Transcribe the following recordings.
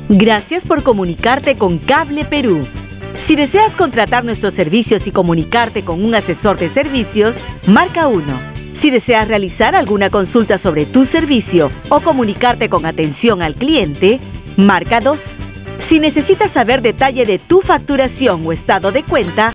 Gracias por comunicarte con Cable Perú. Si deseas contratar nuestros servicios y comunicarte con un asesor de servicios, marca 1. Si deseas realizar alguna consulta sobre tu servicio o comunicarte con atención al cliente, marca 2. Si necesitas saber detalle de tu facturación o estado de cuenta,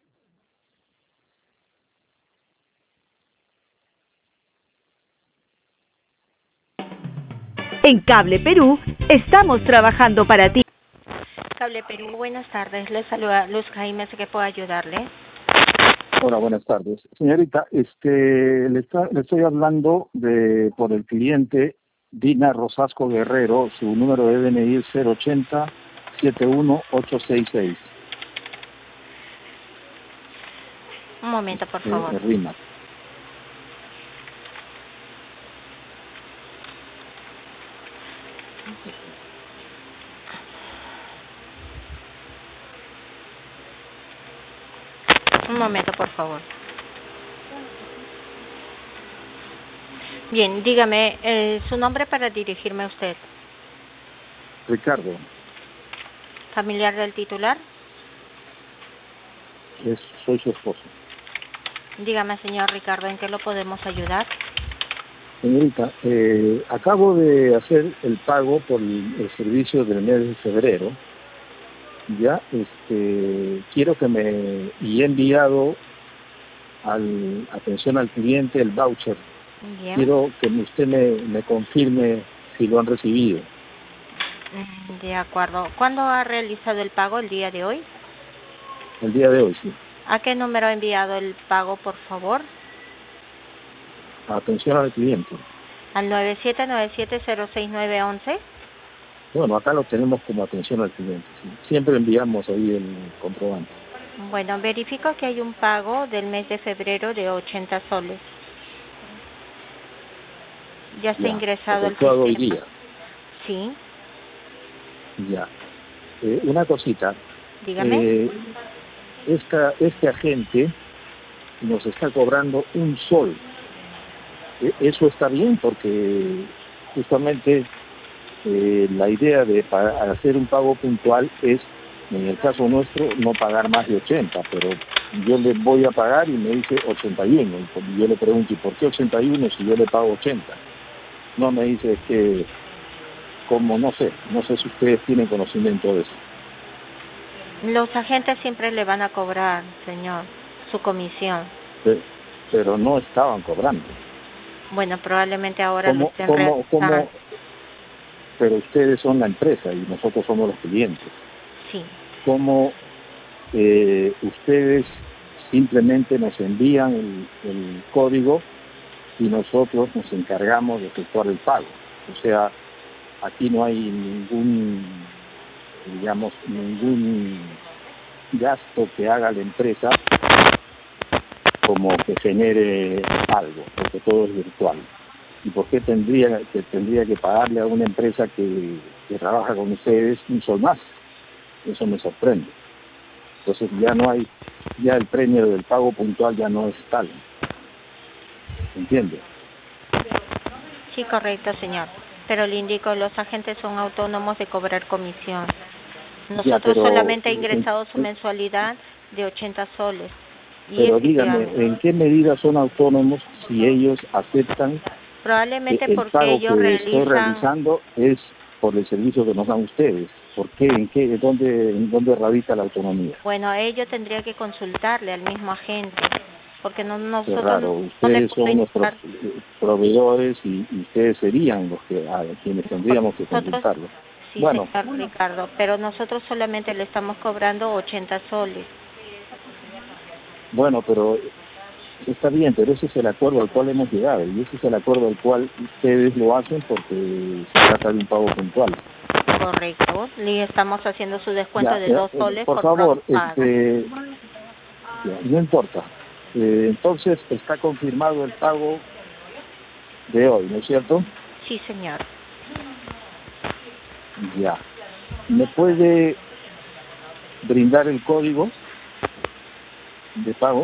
en Cable Perú estamos trabajando para ti. Cable Perú, buenas tardes. Les saluda Luz Jaime, ¿sé que puedo ayudarle? Hola, buenas tardes. Señorita, le estoy hablando por el cliente Dina Rosasco Guerrero, su número de DNI es 080-71866. Un momento, por favor. Rima. Un momento, por favor. Bien, dígame su nombre para dirigirme a usted. Ricardo. ¿Familiar del titular? Soy su esposo. Dígame, señor Ricardo, ¿en qué lo podemos ayudar? Señorita, acabo de hacer el pago por el servicio del mes de febrero. Ya, quiero y he enviado atención al cliente el voucher. Bien. Quiero que usted me confirme si lo han recibido. De acuerdo. ¿Cuándo ha realizado el pago? ¿El día de hoy? El día de hoy, sí. ¿A qué número ha enviado el pago, por favor? Atención al cliente. Al 9797-06911. Bueno, acá lo tenemos como atención al cliente. Sí. Siempre enviamos ahí el comprobante. Bueno, verifico que hay un pago del mes de febrero de 80 soles. Ya está ingresado el sistema. Hoy día. Sí. Ya. Una cosita. Dígame. Este agente nos está cobrando un sol. Eso está bien porque justamente la idea de hacer un pago puntual es, en el caso nuestro, no pagar más de 80, pero yo le voy a pagar y me dice 81. Y yo le pregunto, ¿y por qué 81 si yo le pago 80? No me dice que, como no sé si ustedes tienen conocimiento de eso. Los agentes siempre le van a cobrar, señor, su comisión. Pero no estaban cobrando. Bueno, probablemente ahora lo estén realizando. Pero ustedes son la empresa y nosotros somos los clientes. Sí. ¿Cómo ustedes simplemente nos envían el código y nosotros nos encargamos de efectuar el pago? O sea, aquí no hay ningún gasto que haga la empresa como que genere algo, porque todo es virtual. ¿Y por qué tendría que pagarle a una empresa que trabaja con ustedes un sol más? Eso me sorprende. Entonces ya el premio del pago puntual ya no es tal. ¿Entiende? Sí, correcto, señor. Pero le indico, los agentes son autónomos de cobrar comisión. Nosotros solamente ha ingresado su mensualidad de 80 soles. Pero dígame, ¿en qué medida son autónomos si ellos aceptan probablemente que el porque pago ellos que estoy realizando es por el servicio que nos dan ustedes? ¿Por qué? ¿Dónde radica la autonomía? Bueno, ello tendría que consultarle al mismo agente, porque nosotros claro, ustedes son nuestros proveedores y ustedes serían los quienes tendríamos que consultarlo. Sí, señor Ricardo, pero nosotros solamente le estamos cobrando 80 soles. Bueno, pero está bien, pero ese es el acuerdo al cual hemos llegado y ese es el acuerdo al cual ustedes lo hacen porque se trata de un pago puntual. Correcto, le estamos haciendo su descuento de 2 soles. Por favor, no importa. Entonces está confirmado el pago de hoy, ¿no es cierto? Sí, señor. Ya. ¿Me puede brindar el código de pago?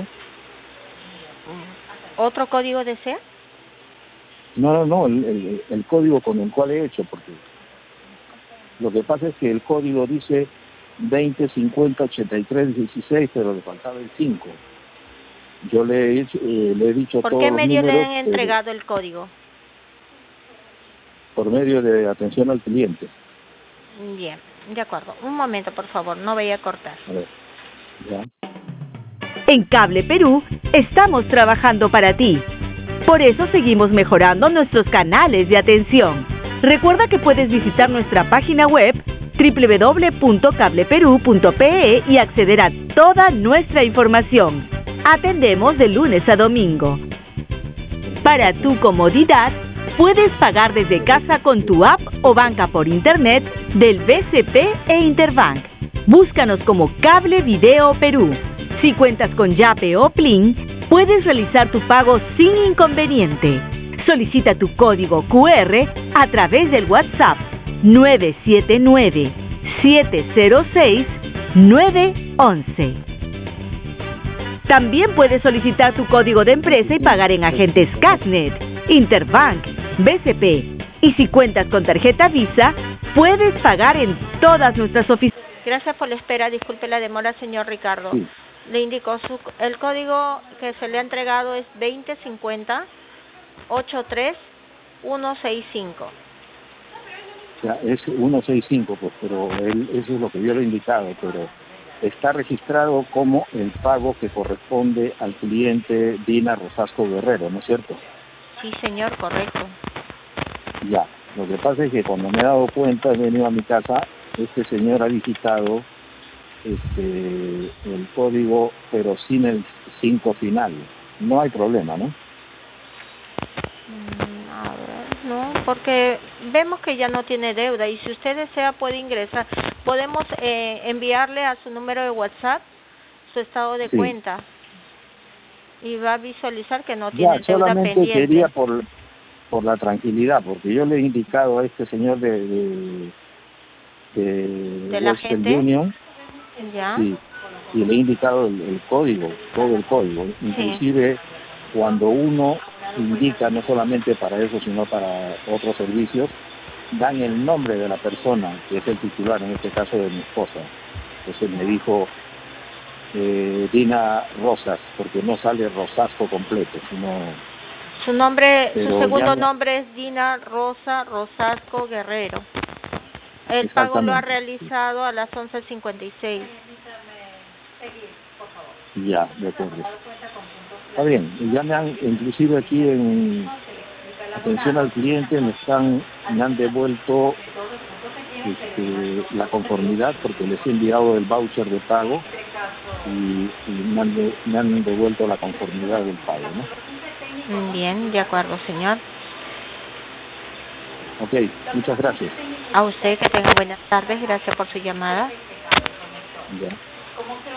¿Otro código desea? No, el código con el cual he hecho, porque Lo que pasa es que el código dice 20 50 83 16, pero le faltaba el 5. Yo le he dicho ¿Por todos qué los medio le números, han entregado el código? por medio de atención al cliente. Bien, de acuerdo. Un momento, por favor, no vaya a cortar. A ver, ya. En Cable Perú estamos trabajando para ti. Por eso seguimos mejorando nuestros canales de atención. Recuerda que puedes visitar nuestra página web www.cableperú.pe y acceder a toda nuestra información. Atendemos de lunes a domingo. Para tu comodidad, puedes pagar desde casa con tu app o banca por internet del BCP e Interbank. Búscanos como Cable Video Perú. Si cuentas con Yape o Plin, puedes realizar tu pago sin inconveniente. Solicita tu código QR a través del WhatsApp 979-706-911. También puedes solicitar tu código de empresa y pagar en agentes Casnet, Interbank, BCP. Y si cuentas con tarjeta Visa, puedes pagar en todas nuestras oficinas. Gracias por la espera. Disculpe la demora, señor Ricardo. Sí. Le indico, el código que se le ha entregado es 2050-83165. Ya, es 165, pues, pero eso es lo que yo le he indicado, pero está registrado como el pago que corresponde al cliente Dina Rosasco Guerrero, ¿no es cierto? Sí, señor, correcto. Ya, lo que pasa es que cuando me he dado cuenta, he venido a mi casa, este señor ha digitado el código, pero sin el 5 final. No hay problema, ¿no? A ver, no, porque vemos que ya no tiene deuda y si usted desea puede ingresar. Podemos enviarle a su número de WhatsApp su estado de cuenta y va a visualizar que no tiene deuda pendiente. Solamente quería por la tranquilidad, porque yo le he indicado a este señor de la gente Union, ya, sí, y le he indicado el código, todo el código, inclusive cuando uno indica no solamente para eso sino para otros servicios, dan el nombre de la persona que es el titular, en este caso de mi esposa. Entonces me dijo Dina Rosas, porque no sale Rosasco completo, sino su nombre, su segundo nombre es Dina Rosasco Guerrero. El pago lo ha realizado a las 11:56. Ya, de acuerdo. Está bien, y ya me han, inclusive aquí en atención al cliente, me han devuelto la conformidad, porque les he enviado el voucher de pago y me han devuelto la conformidad del pago, ¿no? Bien, de acuerdo, señor. Ok, muchas gracias. A usted, que tenga buenas tardes. Gracias por su llamada. Ya.